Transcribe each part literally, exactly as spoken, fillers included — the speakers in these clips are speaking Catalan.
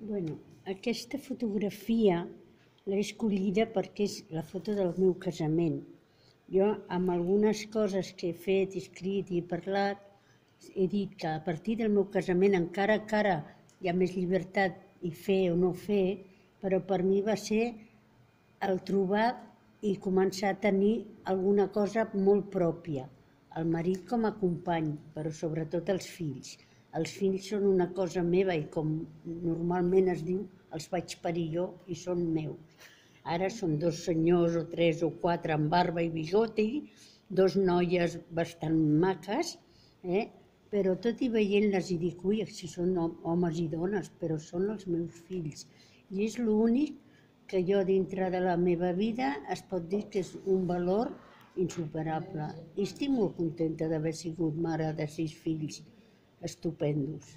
Bueno, aquesta fotografia l'he escollida perquè és la foto del meu casament. Jo, amb algunes coses que he fet, escrit i parlat, he dit que a partir del meu casament, encara que ara hi ha més llibertat i fer o no fer, però per mi va ser el trobar i començar a tenir alguna cosa molt pròpia. El marit com a company, però sobretot els fills. Els fills són una cosa meva i com normalment es diu, els vaig parir jo i són meus. Ara són dos senyors o tres o quatre amb barba i bigoti, dos noies bastant maques, eh? Però tot i veient-les i dic, ui, si són homes i dones, però són els meus fills. I és l'únic que jo dintre de la meva vida es pot dir que és un valor insuperable. I estic molt contenta d'haver sigut mare de sis fills estupendos.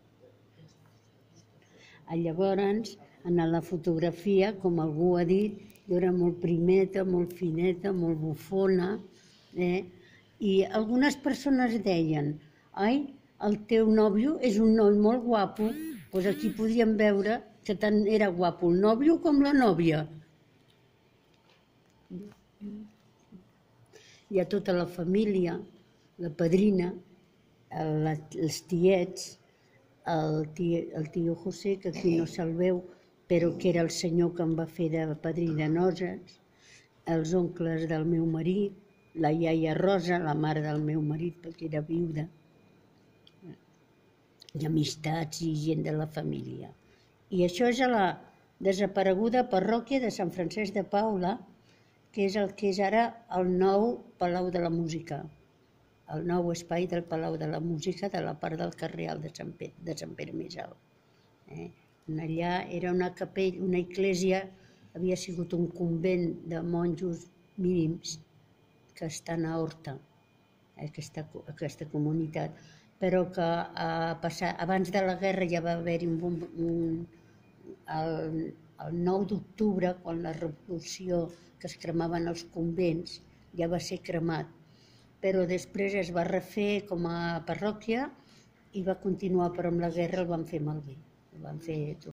Llavors, en la fotografia, com algú ha dit, jo era molt primeta, molt fineta, molt bufona, eh? I algunes persones deien, ai, el teu nòvio és un noi molt guapo, doncs aquí podíem veure que tant era guapo el nòvio com la nòvia. Hi ha tota la família, la padrina, els tiets, el tio, el tio José, que aquí no se'l veu, però que era el senyor que em va fer de padrí de noces, els oncles del meu marit, la iaia Rosa, la mare del meu marit, perquè era viuda, i amistats i gent de la família. I això és a la desapareguda parròquia de Sant Francesc de Paula, que és el que és ara el nou Palau de la Música, el nou espai del Palau de la Música de la part del carrer Alt de Sant Pere, de Sant Pere Més Alt. Eh? Allà era una capella, una església, havia sigut un convent de monjos mínims que estan a Horta, aquesta, aquesta comunitat, però que a passar, abans de la guerra ja va haver-hi un, un, el, el nou d'octubre, quan la revolució que es cremaven els convents, ja va ser cremat, però després es va refer com a parròquia i va continuar, però amb la guerra el van fer malbé, el van fer